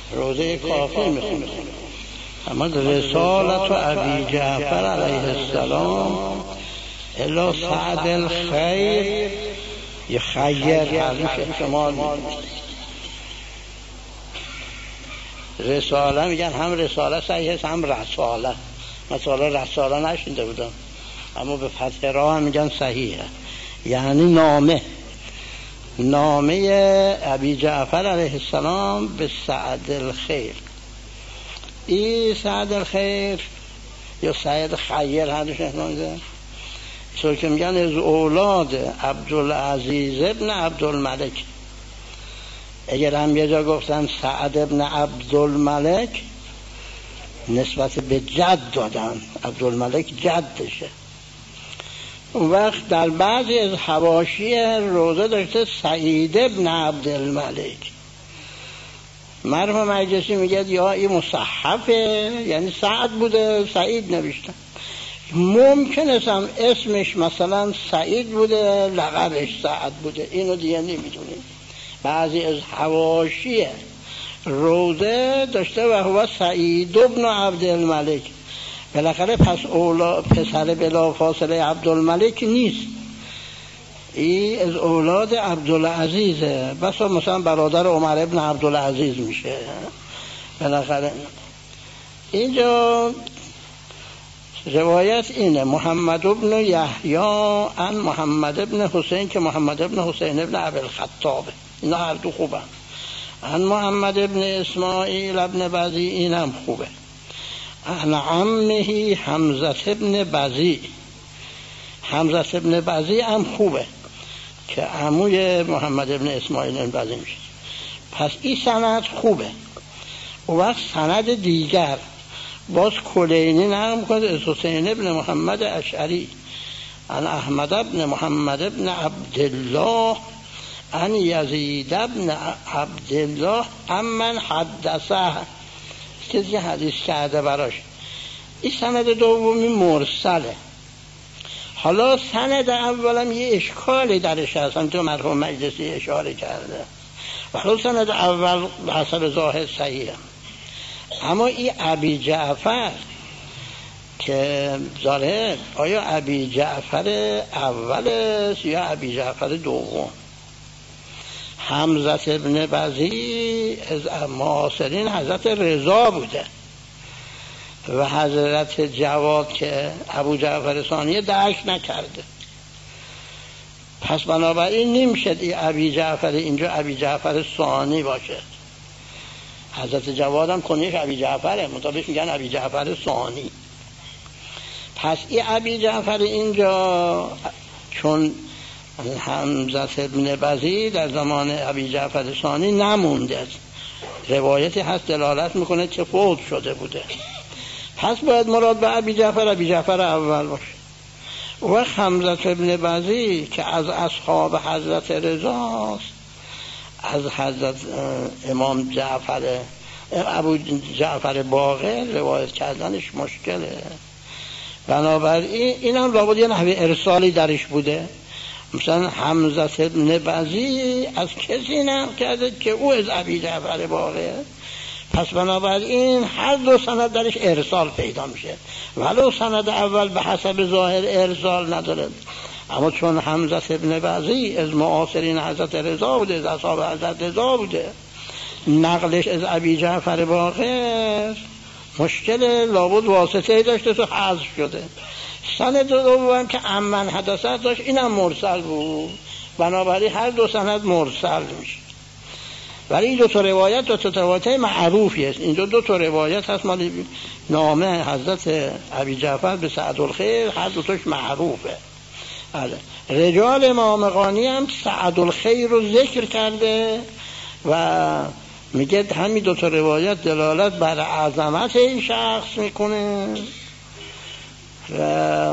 روزه کافی میخونه. اما رسالت ابی جعفر علیه السلام الا سعد الخیر یه خیر حرف احتمال رساله میگن هم رساله صحیح است هم رساله. مثلا رساله نشینده بودم اما به فتح را هم میگن صحیحه، یعنی نامه ابی جعفر علیه السلام به سعد الخیر. این سعد الخیر یا سعد خیر هرش نمیده چون که میگن از اولاد عبدالعزیز ابن عبدالملک. اگر هم یه جا گفتن سعد ابن عبدالملک نسبت به جد دادن، عبدالملک جدشه. اون وقت در بعضی از حواشی روزه داشته سعید ابن عبدالملک. مرحوم مجلسی میگه یا این مصحفه، یعنی سعد بوده سعید نوشتن. ممکن است هم اسمش مثلا سعید بوده لقبش سعد بوده، اینو دیگه نمیدونیم. بعضی از حواشی روزه داشته و هو سعید ابن عبدالملک. بالاخره پس پسر بلا فاصله عبدالملک نیست، این از اولاد عبدالعزیزه، بس مثلا برادر عمر ابن عبدالعزیز میشه. بالاخره اینجا روایت اینه محمد ابن یحیی عن محمد ابن حسین که محمد ابن حسین ابن ابوالخطابه، اینا هر دو خوبه. عن محمد ابن اسماعیل ابن بزی، اینم خوبه. عن عمه حمزه ابن بزی، حمزه ابن بزی هم خوبه که عموی محمد ابن اسماعیل ابن بزی میشه. پس این سند خوبه. و وقت سند دیگر باز کلینی نقل کنه از حسین ابن محمد اشعری عن احمد ابن محمد ابن عبدالله عن یزید ابن عبدالله امن حدثه کسی حدیث کرده براش. این سند دومی مرسله. حالا سند اولم یه اشکالی درش هستن تو مرحوم مجلسی اشاره کرده، حالا سند اول حسب ظاهر صحیحه. اما این ابی جعفر که ظاهر آیا ابی جعفر اول است یا ابی جعفر دوم؟ حمزه ابن بزی از معاصرین حضرت رضا بوده و حضرت جواد که ابو جعفر ثانی درک نکرده. پس بنابراین نمیشه این ابی جعفر اینجا ابی جعفر ثانی باشه. حضرت جواد هم کنیش ابی جعفره، مطابق میگن ابی جعفر ثانی. پس این ابی جعفر اینجا چون حمزه ابن بزی در زمان ابی جعفر ثانی نمونده، روایتی هست دلالت میکنه که فوت شده بوده، پس باید مراد به ابی جعفر اول باشه. و حمزه ابن بزی که از اصحاب حضرت رضاست، از حضرت امام جعفر ابو جعفر باقر روایت کردنش مشکله. بنابراین این هم لابد یه نحوه ارسالی درش بوده. مثلا حمزه ابن بزی از کسی نقل کرده که او از ابی جعفر باقر، پس بنابراین هر دو سند درش ارسال پیدا میشه، ولو سند اول به حسب ظاهر ارسال نداره. اما چون حمزه ابن بزی از معاصرین حضرت رضا بوده، از اصحاب حضرت رضا بوده، نقلش از ابی جعفر باقر مشکل لابد واسطه‌ای داشته تو حذف شده. سند دوم که امن حدثه داشت اینم مرسل بود، بنابراین هر دو سند مرسل میشه. ولی این دو تا روایت معروفی است. این دو تا روایت هست مال نامه حضرت ابی جعفر به سعد الخیر، هر دو تاش معروفه. رجال امام غانی هم سعد الخیر رو ذکر کرده و میگه همین دو تا روایت دلالت بر عظمت این شخص میکنه و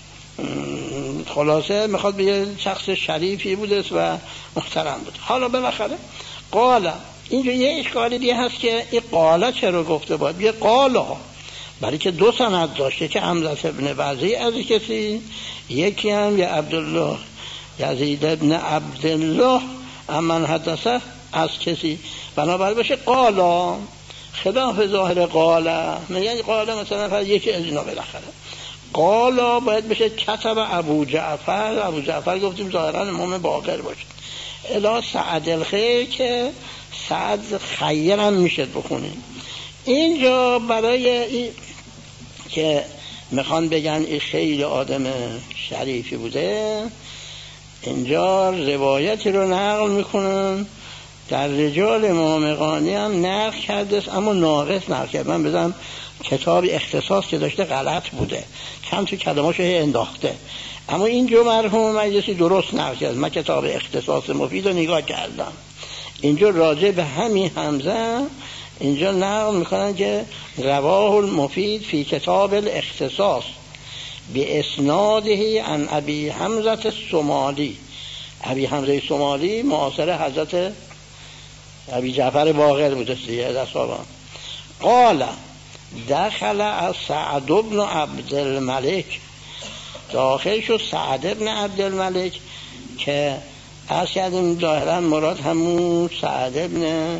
خلاصه میخواد به یه شخص شریفی بوده و محترم بود. حالا بالاخره قالا اینجا یه اشکالی دیگه هست که این قالا چرا گفته باید یه قالا، برای که دو سند داشته که حمزه ابن بزی از کسی، یکی هم یه عبدالله یزید ابن عبدالله امن حدثه از کسی، بنابراین بشه قالا. خلاف ظاهر قاله، میگن قاله مثلا فقط یکی از اینا بالاخره. قالا باید بشه کتب ابو جعفر گفتیم ظاهرا امام باقر باشه. الا سعد الخیر که سعد خیر هم میشه بخونیم. اینجا برای این که میخوان بگن این خیلی آدم شریفی بوده، اینجا روایتی رو نقل میکنن در رجال امام قانی هم نقل کرده، اما ناقص نقل کرده. من بزنم کتاب اختصاص که داشته غلط بوده، چند تو کلماشو انداخته، اما اینجا مرحوم مجلسی درست نقل کرده. من کتاب اختصاص مفید رو نگاه کردم، اینجا راجع به همین حمزه اینجا نقل میکنن که رواه المفید فی کتاب الاختصاص به اسناده عن ابی حمزه الصومالی. ابی حمزه الصومالی معاصر حضرت ابی جعفر باقر بوده دیگه. قال دخل از سعد بن عبدالملک، داخل شد سعد بن عبدالملک که از کردیم ظاهرا مراد همون سعد بن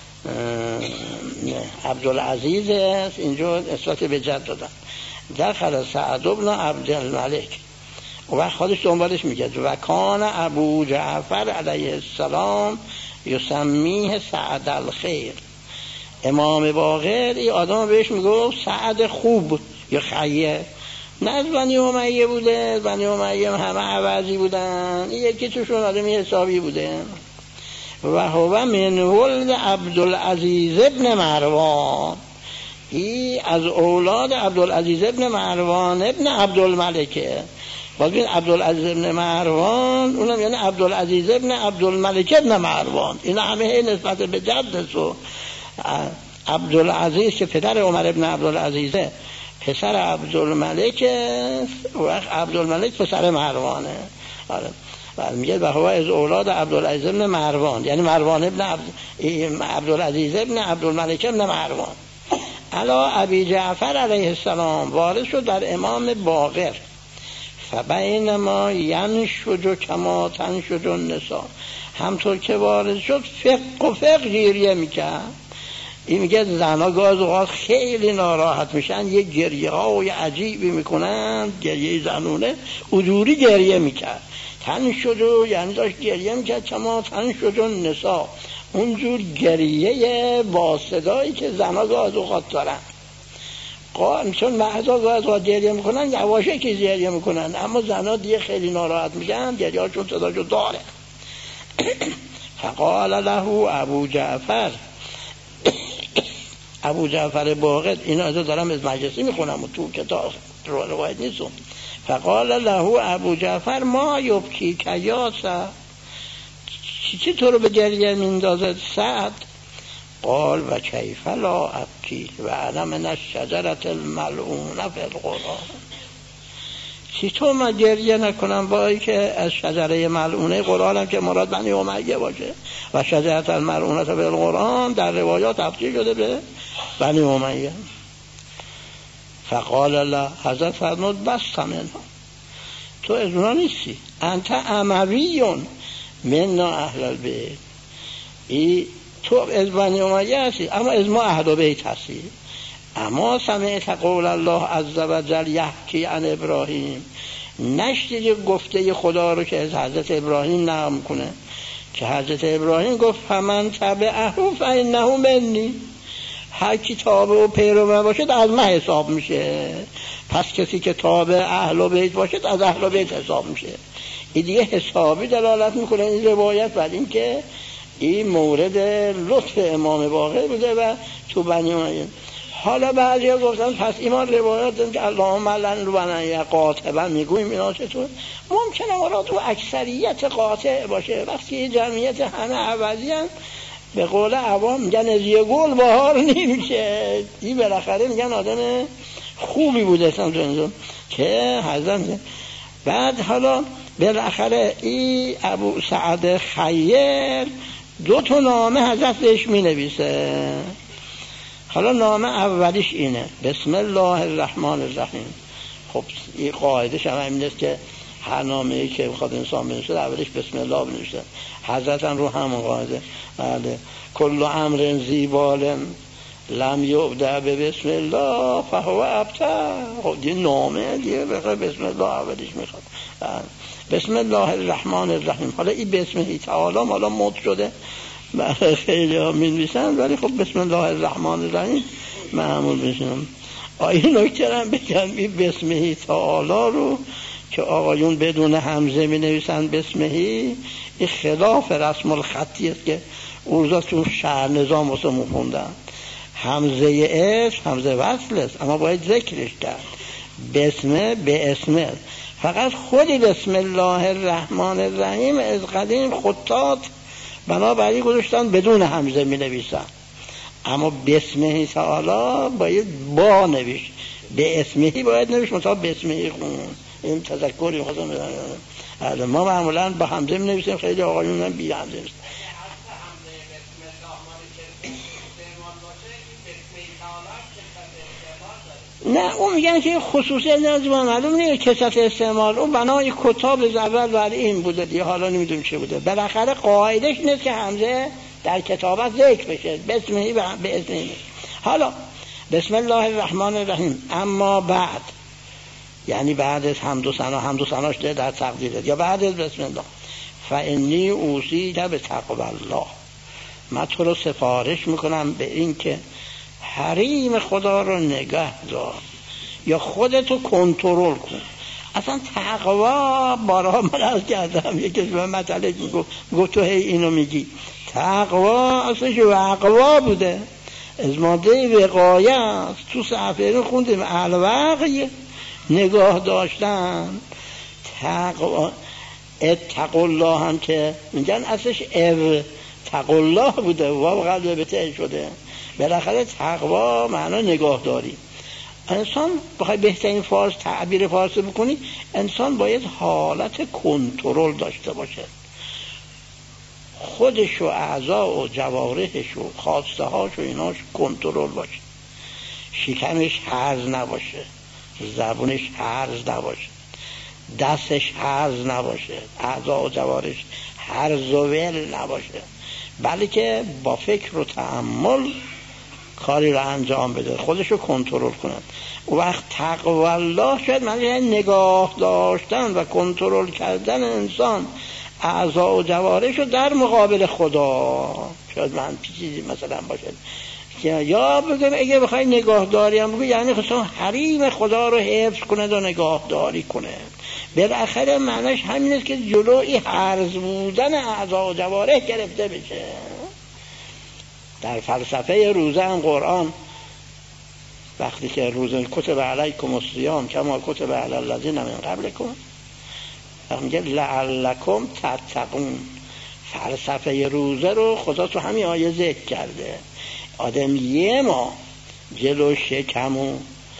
عبدالعزیز است، اینجا نسبت به جد دادن. دخل سعد بن عبدالملک و وقت خودش دنبالش میگه و کان ابو جعفر علیه السلام یسمیه سعد الخیر. امام باقر این آدم بهش میگه سعد خوب یا خیر. نه از بنی امیه بوده، بنی امیه همه عوضی بودن، یکی توشون آدمی حسابی بوده. و هو من ولد عبدالعزیز ابن مروان، این از اولاد عبدالعزیز ابن مروان ابن عبدالملکه. بازین عبدالعزیز ابن مروان اونم یعنی عبدالعزیز ابن عبدالملک ابن مروان، این همه نسبت به جدش. و عبدالعزیز که پدر عمر ابن عبدالعزیزه پسر عبدالملک و عبدالملک پسر مروانه. آره میگه و هو از اولاد عبدالعزیز ابن مروان، یعنی مروان ابن عبدالعزیز ابن عبدالملک ابن مروان. علا ابی جعفر علیه السلام وارد شد در امام باقر. فبینما ینشج کما تنشج النساء، همطور که وارد شد فق گریه میکرد. این میگه زنها گاز اوقات خیلی ناراحت میشن، یه گریه های عجیبی میکنن، گریه زنونه، اجوری گریه میکرد. تنشج یعنی داشت گریه میکرد کما تنشج النساء، اونجور گریه با صدایی که زنها گاز اوقات دارن. چون مردها گاز اوقات گریه میکنن یواشه که گریه میکنن، اما زنها دیگه خیلی ناراحت میشن، گریه هاشون صداشو داره. فقال له ابو جعفر، ابو جعفر باقر، اینا از دارم از مجلسی میخونم و تو کتاب روایت نیستم. فقال له ابو جعفر ما یبکی کیاسه، چی تو رو به گریه میندازد سعد؟ قال و کیف لا ابکی و انا من الشجرة الملعونه فی القرآن. چی تو ما گریه نکنم با ای که از شجره ملعونه قرآن هم که مراد بنی امیه باشه و شجرة الملعونه فی القرآن در روایات تفسیر شده به بنی امیه. فقال الله، حضرت فرمود بس منها، تو از اونا نیستی، انت امویون مننا اهل البیت، ای تو از بنی امیه هستی اما از ما اهل بیت هستی. اما سمعت قول الله عز و جل یحکی عن ابراهیم، نشدید گفته خدا رو که از حضرت ابراهیم نقل میکنه که حضرت ابراهیم گفت فمن تبعه فانه منی، هر کی تابع و پیرو باشد از من حساب میشه. پس کسی که تابع اهل بیت باشد از اهل بیت حساب میشه. این دیگه حسابی دلالت میکنه این روایت بر این که این مورد لطف امام باقر بوده و تو بنی امیه. حالا بعضی ها گفتن پس ایمان روایت داریم که اللهم لن لبنن قاطبا میگویم اینا چطور؟ ممکنه مراد تو اکثریت قاطع باشه. وقتی جمعیت همه عوضی هم به قول عوام میگن از یه گل بهار نمیشه. این بالاخره میگن آدم خوبی بوده که حضرت. بعد حالا بالاخره این ابو سعد خیر 2 نامه حضرت بهش می نویسه. حالا نامه اولیش اینه بسم الله الرحمن الرحیم. خب این قاعده شما این است که هر نامه‌ای که بخواد انسان بنویسه اولیش بسم الله بنویسه. حضرت هم رو همون قاعده. بله کل امر زیبال لم یبدأ به بسم الله فهو ابتر. خب دیگه نامه دیگه بسم الله اولش میخواد. بسم الله الرحمن الرحیم. حالا این بسمه تعالی حالا مد شده برای خیلی ها می‌نویسن، ولی خب بسم الله الرحمن الرحیم معمول بشنم. آیه نکته هم بگم، این بسمه تعالی رو که آقایون بدون همزه می نویسن بسمهی، این خلاف رسم الخطی است که اوضاع تو شهر نظام واسه خوندن. همزه اسم همزه وصل است، اما باید ذکرش کرد. بسمه به اسمه. فقط خودی بسم الله الرحمن الرحیم از قدیم خطاط بنابراین گذاشتن بدون همزه می نویسن، اما بسمه تعالی باید با نویش، به اسمهی باید نویش، مثلا بسمهی خون. این تذکری خواستم بدن. ما معمولا با همزه می نویسیم، خیلی آقایون هم بی همزه نیست. نه اون میگن که خصوصی نظم معلوم نیست کثرت استعمال، اون بنای کتاب از اول برای این بوده دیگه، حالا نمیدونم چه بوده. بالاخره قاعدش نیست که همزه در کتابت ذکر بشه، بسمهی به اسمهی. حالا بسم الله الرحمن الرحیم. اما بعد، یعنی بعد از حمد و ثناش در تقدیرت، یا بعد از بسم الله، فانی اوصیک بتقوی الله، من تو رو سفارش میکنم به این که حریم خدا رو نگه دار یا خودتو کنترل کن. اصلا تقوا بارها من از کردم، یکی به مطلق میگو تو هی اینو میگی. تقوا اصلا وقوا بوده، از ماده وقایه است. تو صحفه رو خوندیم الوقی نگاه داشتن. تقوا اتقوا الله هم که میگن اصلش اتقوا الله بوده، واو قلب بته شده. بالاخره تقوا معنا نگاهداری. انسان بخوای بهترین تعبیر فارسی بکنی، انسان باید حالت کنترل داشته باشه، خودش و اعضا و جوارحش و خواسته هاش و ایناش کنترل باشه، شکمش هرز نباشه، زبونش هرز نباشه، دستش هرز نباشه، اعضا و جوارحش هرز و ول نباشه، بلکه با فکر و تأمل کاری رو انجام بده، خودشو کنترل کنن. وقت تقوی الله شاید معنی نگاه داشتن و کنترل کردن انسان اعضا و جوارحشو در مقابل خدا. شاید من چیزی مثلا باشه یا بگم اگه بخوای نگاهداری هم بگو، یعنی خصوصا حریم خدا رو حفظ کنه و نگاهداری کنه. بالاخره معنیش همین است که جلوی هرز بودن اعضا و جوارح گرفته بشه. در فلسفه روزه هم قرآن وقتی که روزه کتب علیکم الصیام کما کتب علی الذین من قبلکم، میگه لعلکم تتقون. فلسفه روزه رو خدا تو همین آیه ذکر کرده. آدم یه ما جلو شکم و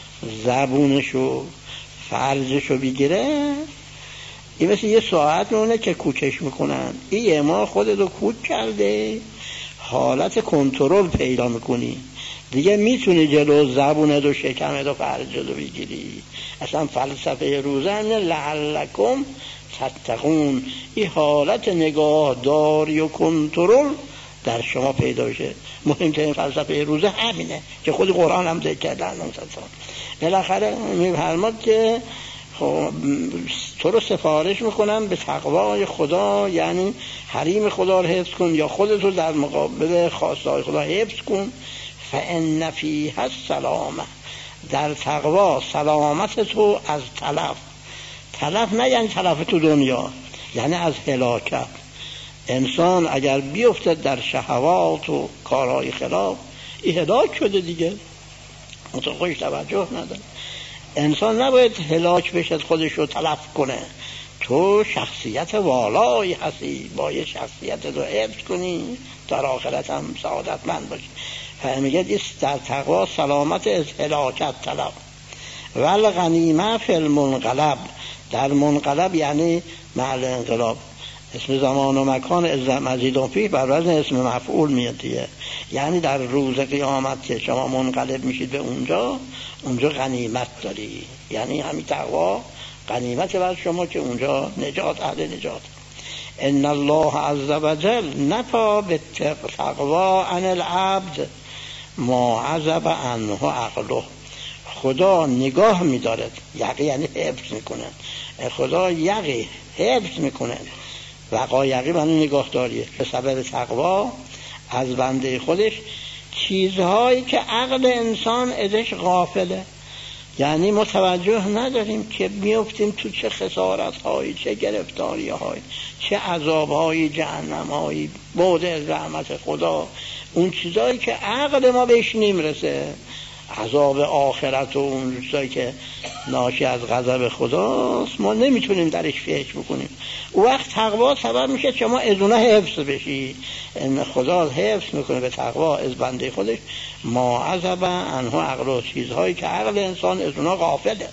زبونشو فرجشو بگیره، این مثل یه ساعت مونه که کوچش میکنن، این یه ما خودتو کوچ کرده، حالت کنترل پیدا میکنی دیگه، میتونی جلو زبونت و شکمت و فرجت رو بگیری. اصلا فلسفه روزه همینه لعلکم تتقون، این حالت نگاهداری و کنترل در شما پیدا بشه. مهمترین فلسفه روزه همینه که خود قرآن هم ذکر کرده. بالاخره میفرماد که تو رو سفارش میکنم به تقوای خدا، یعنی حریم خدا رو حفظ کن یا خودت رو در مقابل خواستهای خدا حفظ کن. فإن فیها السلامه، در تقوا سلامت تو از تلف نه یعنی تلف تو دنیا، یعنی از هلاکت. انسان اگر بیفتد در شهوات و کارهای خلاف، این هلاک شده دیگه، مثلا خودش توجه نداره. انسان نباید هلاک بشه خودش رو تلف کنه. تو شخصیت والایی هستی، باید شخصیت رو حفظ کنی در آخرت هم سعادتمند باشی. فهمیگه در تقوا سلامت از هلاکت طلب. والغنیمه فی المنقلب، در منقلب یعنی محل انقلاب، اسم زمان و مکان از مزید فیه بر وزن اسم مفعول میاد دیگه. یعنی در روز قیامت که شما منقلب میشید به اونجا غنیمت داری، یعنی همین تقوا غنیمت بر شما که اونجا نجات، اهل نجات. ان الله عز وجل نفا بالتقوا عن العبد، ما عزب عنه عقله. خدا نگاه می‌دارد، یقی یعنی حفظ میکنه. خدا یقی حفظ میکنه، وقایقی معنی نگاهداریه. به سبب تقوا از بنده خودش چیزهایی که عقل انسان ازش غافله، یعنی متوجه نداریم که میفتیم تو چه خسارت‌هایی، چه گرفتاری‌هایی، چه عذاب‌هایی، جهنم‌هایی، بعد از رحمت خدا. اون چیزایی که عقل ما بهش نمیرسه، عذاب آخرت و اون چیزایی که ناشی از غضب خداست، ما نمیتونیم درش فکر بکنیم. اون وقت تقوا سبب میشه شما از اونها حفظ بشی. خدا حفظ میکنه به تقوا از بنده خودش. ما عزب عنه عقله، چیزهایی که عقل انسان از اونها غافله.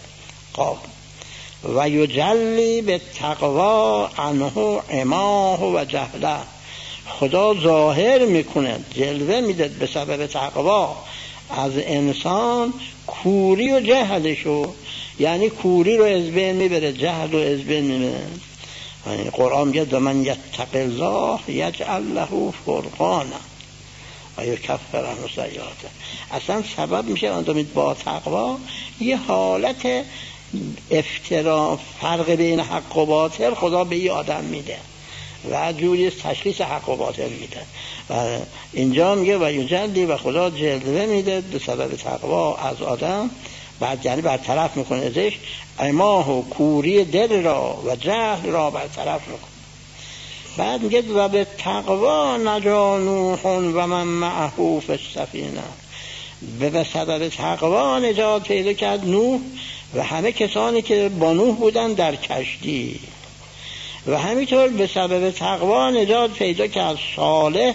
و یجلی به تقوا عنه عماه و جهله. خدا ظاهر میکنه، جلوه میده به سبب تقوا از انسان کوری و جهلشو، یعنی کوری رو از بین میبره، جهل رو از بین میبره. یعنی قرآن میگه من یتق الله یجعل له فرقانا و یکفر عنه سیئاته. اصلا سبب میشه آدمی با تقوا یه حالت افترا، فرق بین حق و باطل خدا به یه آدم میده و جوری تشخیص حق و باطل میده. و اینجا میگه و یجلی، و خدا جلوه میده به سبب تقوا از آدم، بعد یعنی برطرف میکنه ازش عماه و کوری دل را و جهل را برطرف میکنه. بعد میگه و به تقوا نجا نوح و من معه فی السفینه. به سبب تقوا نجات پیدا کرد نوح و همه کسانی که با نوح بودن در کشتی. و همینطور به سبب تقوا نجات پیدا کرد صالح،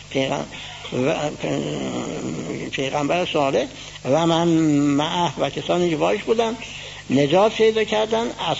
پیغمبر صالح، و من معه و کسانی که باش بودن نجات پیدا کردن از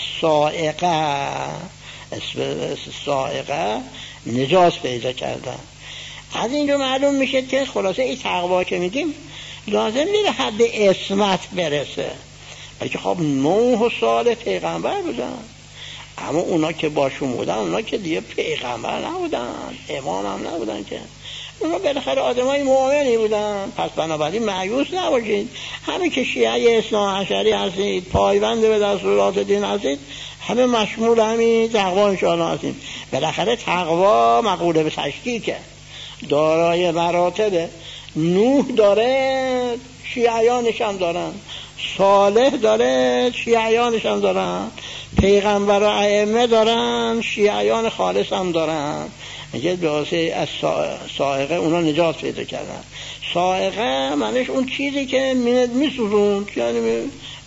صاعقه نجات پیدا کردن. از اینجا معلوم میشه که خلاصه این تقوا که میگیم لازم نیست حد عصمت برسه، بلکه خب نوح و صالح پیغمبر بودن، اما اونا که باشون بودن اونا که دیگه پیغمبر نبودن، امام هم نبودن، که اونا بالاخره آدمای مؤمنی بودن. پس بنابراین مایوس نباشید. همه که شیعه اثنا عشری هستید، پایبند به دستورات دین هستید، همه مشمول همین تقوا انشاءالله هستید. بالاخره تقوا مقوله به تشکیکه، دارای مراتبه. نوح داره، شیعیانش هم دارن، صالح داره، شیعیانش هم دارن، پیغمبر و ائمه دارن، شیعیان خالص هم دارن. میگه به واسه از صاعقه اونا نجات پیدا کردن. صاعقه معنیش اون چیزی که میسوزون، یعنی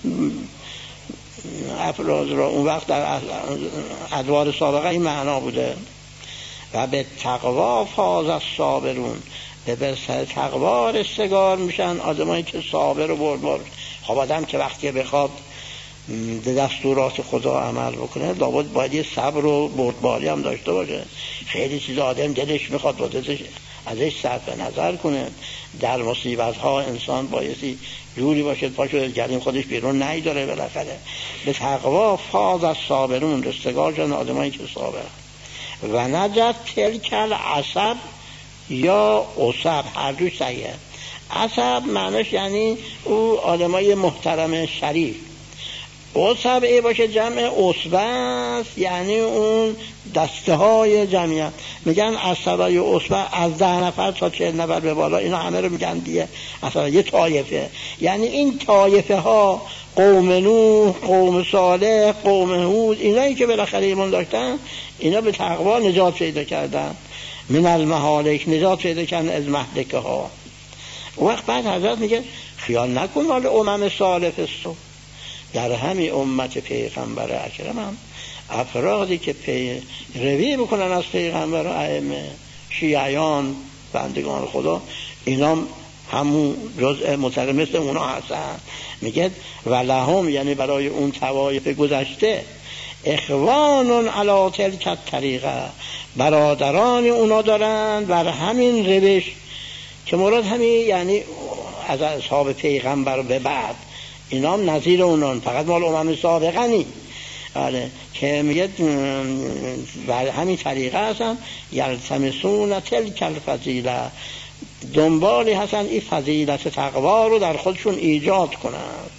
افراز را اون وقت در ادوار سابقه این معنا بوده. و به تقوا فاز الصابرون، به تقوا رستگار میشن آدمایی که صابر و بردبار. خب آدم که وقتی بخواد دستورات خدا عمل بکنه لابد باید یه صبر و بردباری هم داشته باشه. خیلی چیز آدم دلش میخواد با ازش صرف نظر کنه. در مصیبت ها انسان بایستی جوری باشه پاشو گریم خودش بیرون نیداره. بالاخره به تقوا فاز الصابرون، رستگار شدن آدمایی که صابر. و نجت تلک العصب یا عصب، هر دو صحیحه. عصب معنیش یعنی او آدمای محترم شریف. عصب باشه جمع عصبه است، یعنی اون دسته های جمعیت. میگن عصبه یا عصبه از 10 نفر تا 40 نفر به بالا، اینا همه رو میگن دیگه اصلا یه طایفه. یعنی این طایفه ها قوم نوح، قوم صالح، قوم هود، اینایی که بالاخره ایمان داشتن، اینا به تقوا نجات پیدا کردن. من المهالک، نجات پیدا کردن از مهلکه ها. وقت بعد حضرت میگه خیال نکن مال امم سالف است. در همین امت پیغمبر اکرم هم افرادی که روی بکنن از پیغمبر و ائمه، شیعیان، بندگان خدا، اینا همون جزء متقی مثل اونا هستن. میگه ولهم، یعنی برای اون طوایف گذشته، اخوانون علی تلک الطریقه، برادران اونا دارن بر همین روش که مراد همین یعنی از اصحاب پیغمبر به بعد، اینا هم نظیر اونان، فقط مال امم سابقه نی. آره که میگه بر همین طریقه هستن. یلتمسون تلک الفضیله، دنبالی هستن این فضیلت تقوا رو در خودشون ایجاد کنند.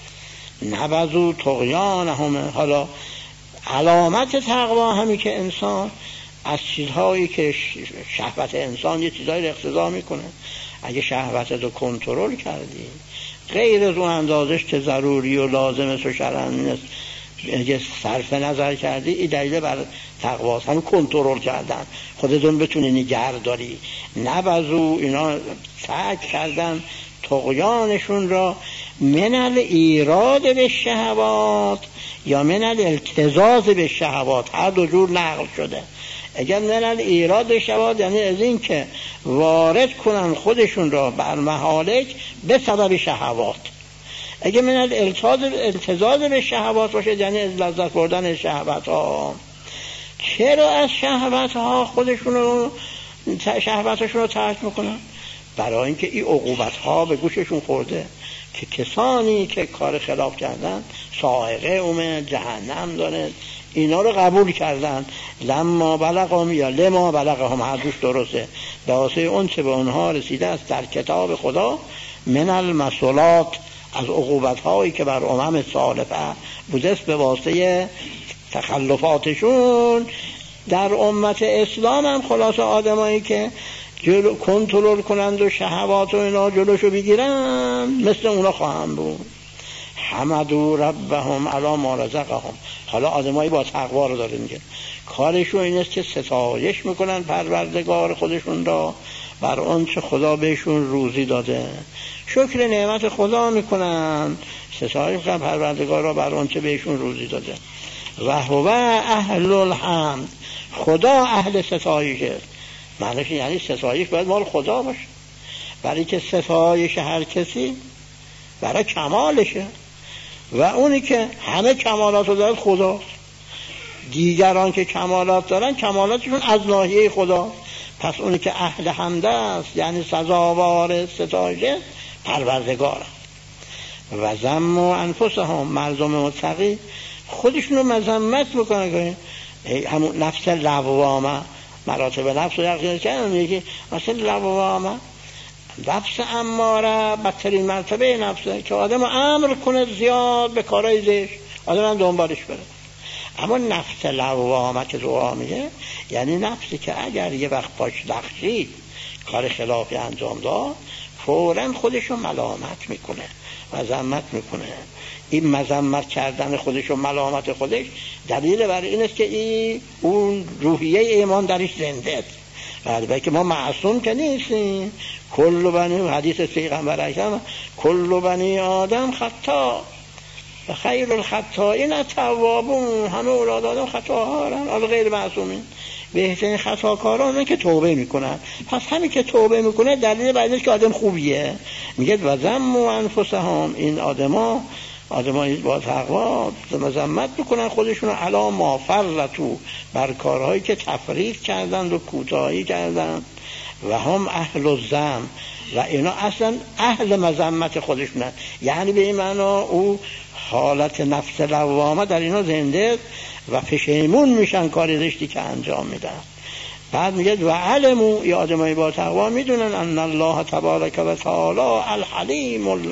نبذوا طغیانهم. حالا علامت تقوا همین که انسان از چیزهایی که شهوت انسان یه چیزهایی رو اقتضا میکنه، اگه شهوتت رو کنترل کردی غیر از اون اندازش که ضروری و لازم است و شرعی است اگه صرف نظر کردی، این دلیل بر تقواست، همون کنترل کردن، خودتون بتونی نگه داری. نبذوا، اینا ترک کردن طغیانشون را من الایراد به شهوات یا من الالتزاز به شهوات، هر دو جور نقل شده. اگر من الایراد به شهوات یعنی از این که وارد کنن خودشون را بر مهالک به سبب شهوات. اگه من الالتزاز به شهوات باشه یعنی از لذت بردن شهوات ها. چرا از شهوات ها شهواتشون رو ترک میکنن؟ برای اینکه این عقوبت ها به گوششون خورده که کسانی که کار خلاف کردن صاعقه اومد، جهنم داره، اینا رو قبول کردن. لما بلغهم یا لما بلغهم، هر دوش درسته، به واسه اون چه به اونها رسیده است در کتاب خدا من المسولات، از عقوبت هایی که بر امم سالفه بوده است به واسطه تخلفاتشون. در امت اسلام هم خلاص آدمایی که کنترل کنند و شهوات و اینا جلوشو بگیرن مثل اونا خواهم بود. حمدوا ربهم علی ما رزقهم. حالا آدمایی با تقوا رو داره میگه، کارشون این است که ستایش میکنن پروردگار خودشون را بر آنچه خدا بهشون روزی داده، شکر نعمت خدا میکنن، ستایش میکنن پروردگار را بر آنچه بهشون روزی داده. و هو اهل الحمد، خدا اهل ستایش است. معنیش یعنی ستایش باید مال خدا باشه، برای که ستایش هر کسی برای کمالشه و اونی که همه کمالات رو داره خدا. دیگران که کمالات دارن کمالاتشون از ناحیه خدا، پس اونی که اهل حمد است یعنی سزاوار ستایش پروردگار. و ذموا انفسهم، مردم متقی خودشونو مذمت میکنن، همون نفس لوامه، مراتب نفس رو یقین کردن، یکی مثل لوامه، نفس اماره بدترین مرتبه نفسه که آدم امر کنه زیاد به کارهای زشت، آدم هم دنبالش بره. اما نفس لوامه که زوامیه یعنی نفسی که اگر یه وقت پاش لغزید کار خلافی انجام داد فوراً خودشو ملامت میکنه، مذمت میکنه. این مذمت کردن خودش و ملامت خودش دلیل بر این است که اون روحیه ایمان درش زنده است. البته ما معصوم که نیستیم، کل بنی، حدیث پیغمبر اکرم کل بنی آدم خطا و خیر الخطائین التوابون، همه اولاد آدم خطاکارن، از غیر معصومین. بهترین خطاکاران که توبه میکنن. پس همین که توبه میکنه دلیل بر اینه که آدم خوبیه. میگه و ذموا انفسهم، این آدمایی با تقوا مذمت میکنن خودشون علی ما فرطوا، بر کارهایی که تفریط کردند و کوتاهی کردند. و هم اهل الذم، و اینا اصلا اهل مذمت خودشونن، یعنی به این معنا او حالت نفس لوامه در اینا زنده و پشیمون میشن کار زشتی که انجام میدن. بعد میگه و علمو، این آدمای با تقوا میدونن ان الله تبارک و تعالی الحلیم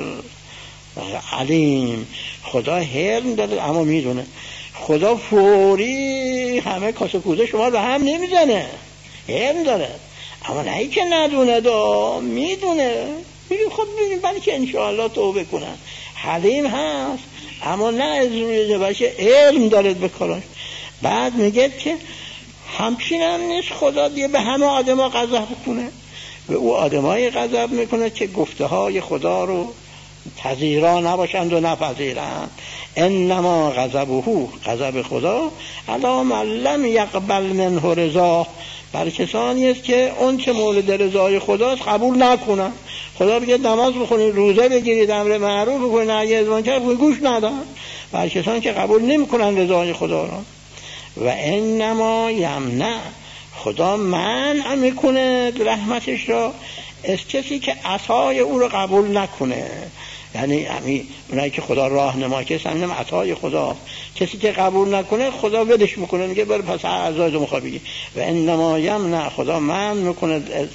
علیم، خدا حلم داره اما میدونه. خدا فوری همه کاسه کوزه شما رو هم نمیزنه، حلم داره، اما نه ای که ندونه میدونه. میگه خب ببین برای که انشاءالله توبه کنن. حلیم هست اما نه از روی باشه، علم داره به کاراش. بعد میگه که همچین هم نیست خدا دیگه به همه آدم ها غضب کنه، به او آدم های غضب میکنه که گفته های خدا رو پذیرا نباشند و نپذیرند. انما غضب خدا علی من لم یقبل منه رضا، بر کسانی است که اون چه مورد رضای خداست قبول نکنن. خدا بگه نماز بخونید، روزه بگیرید، امر معروف بکنید، نهی از منکر بکنید، گوش ندن. بر کسانی که قبول نمیکنن رضای خدا را. و انما یمنع، خدا منع میکنه رحمتش را از کسی که عطای او رو قبول نکنه. یعنی همین اونایی که خدا راهنما که سنم عطای خدا، کسی که قبول نکنه خدا ولش میکنه، میگه برو پس اعضای تو مخابی. و انما یمنع، خدا منع میکنه از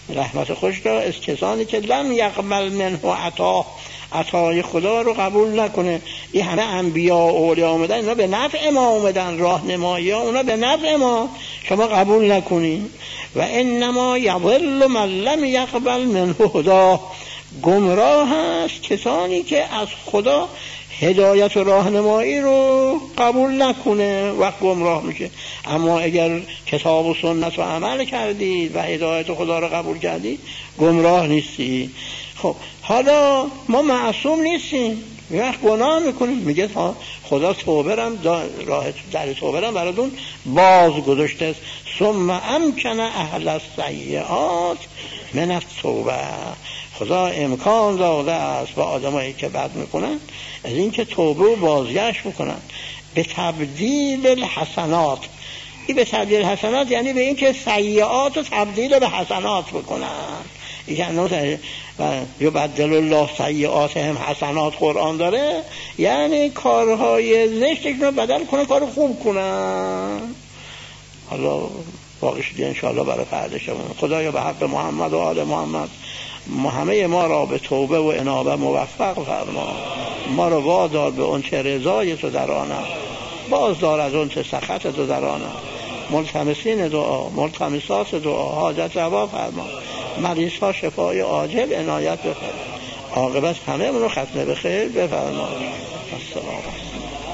رحمت خوش را از کسانی که لم یقبل منه عطای خدا رو قبول نکنه. این همه انبیا و اولیاء آمدن، اونا به نفع ما آمدن، راهنمایی ها اونا به نفع ما، شما قبول نکنین. و انما یضل من لم یقبل منه هدا، گمراه هست کسانی که از خدا هدایت و راهنمایی رو قبول نکنه، وقت گمراه میشه. اما اگر کتاب و سنت رو عمل کردید و هدایت خدا رو قبول کردید، گمراه نیستی. خب حالا ما معصوم نیستیم، وقت گناه میکنیم، میگه خدا توبه رم راه در توبه رم براتون باز گذاشته است. ثم امکن اهل السیئات من التوبه، خدا امکان داده است به آدمایی که بد میکنن از این که توبه و بازگشت میکنن به تبدیل الحسنات. این به تبدیل حسنات یعنی به این که سیئات رو تبدیل به حسنات بکنن. یعنی یبدل الله سیئاتهم حسنات قرآن داره، یعنی کارهای زشتشون رو بدل کنن، کار خوب کنن. حالا باقیش دیگه انشاءالله برای فردا شما. خدایا به حق محمد و آل محمد همه ما را به توبه و انابه موفق فرما، ما را وادار به اون چه رضای تو در آن است، باز دار از اون چه سخط تو در آن است. ملتمسین دعا، ملتمسات دعا حاجت روا فرما، مریض ها شفای عاجل عنایت بفرما، عاقبت همه منو ختم به خیر بفرما. السلام.